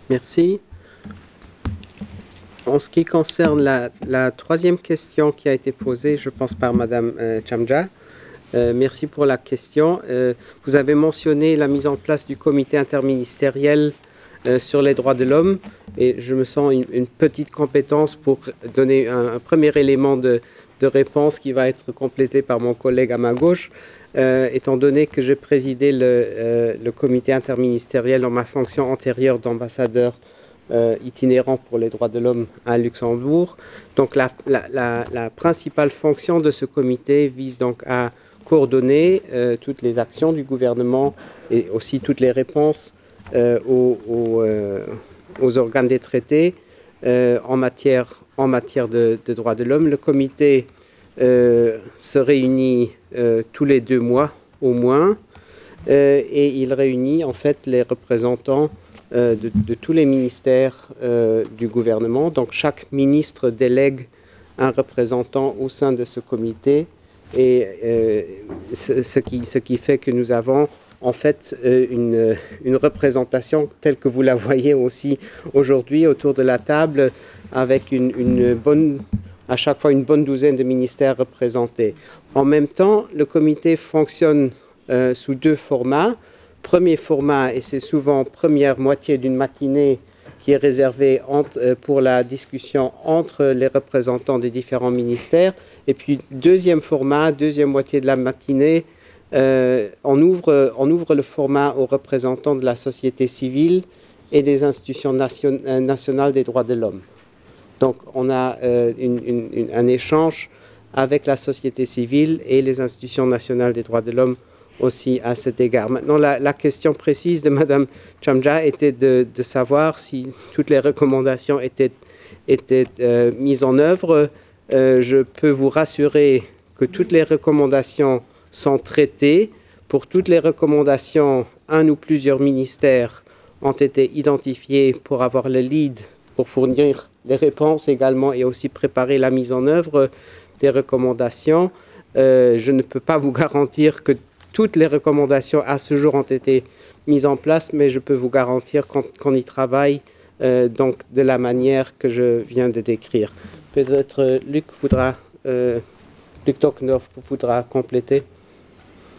Merci. En ce qui concerne la troisième question qui a été posée, je pense par Madame Chamja, merci pour la question. Vous avez mentionné la mise en place du comité interministériel sur les droits de l'homme et je me sens une petite compétence pour donner un premier élément de réponse qui va être complété par mon collègue à ma gauche. Étant donné que j'ai présidé le comité interministériel en ma fonction antérieure d'ambassadeur itinérant pour les droits de l'homme à Luxembourg. Donc la principale fonction de ce comité vise donc à coordonner toutes les actions du gouvernement et aussi toutes les réponses aux organes des traités en matière de droits de l'homme. Le comité se réunit tous les 2 mois au moins et il réunit en fait les représentants de tous les ministères du gouvernement. Donc chaque ministre délègue un représentant au sein de ce comité et ce qui fait que nous avons en fait une représentation telle que vous la voyez aussi aujourd'hui autour de la table avec à chaque fois une bonne douzaine de ministères représentés. En même temps, le comité fonctionne sous 2 formats. Premier format, et c'est souvent première moitié d'une matinée qui est réservée pour la discussion entre les représentants des différents ministères. Et puis deuxième format, deuxième moitié de la matinée, on ouvre le format aux représentants de la société civile et des institutions nationales des droits de l'homme. Donc on a un échange avec la société civile et les institutions nationales des droits de l'homme aussi à cet égard. Maintenant, la question précise de Mme Chamja était de savoir si toutes les recommandations étaient mises en œuvre. Je peux vous rassurer que toutes les recommandations sont traitées. Pour toutes les recommandations, un ou plusieurs ministères ont été identifiés pour avoir le lead, pour fournir les réponses également et aussi préparer la mise en œuvre des recommandations. Je ne peux pas vous garantir que toutes les recommandations à ce jour ont été mises en place, mais je peux vous garantir qu'on y travaille donc de la manière que je viens de décrire. Peut-être Luc Tocquenov voudra compléter.